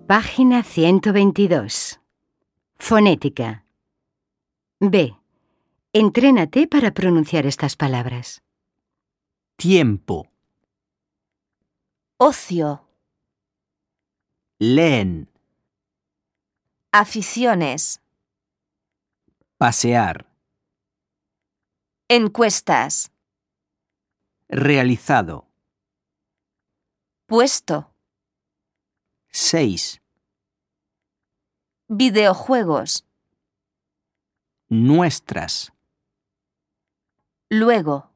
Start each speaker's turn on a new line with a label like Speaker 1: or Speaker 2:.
Speaker 1: Página 122. Fonética. B. Entrénate para pronunciar estas palabras.
Speaker 2: Tiempo.
Speaker 3: Ocio.
Speaker 2: Leen.
Speaker 3: Aficiones.
Speaker 2: Pasear.
Speaker 3: Encuestas.
Speaker 2: Realizado.
Speaker 3: Puesto.
Speaker 2: 6.
Speaker 3: Videojuegos.
Speaker 2: Nuestras.
Speaker 3: Luego.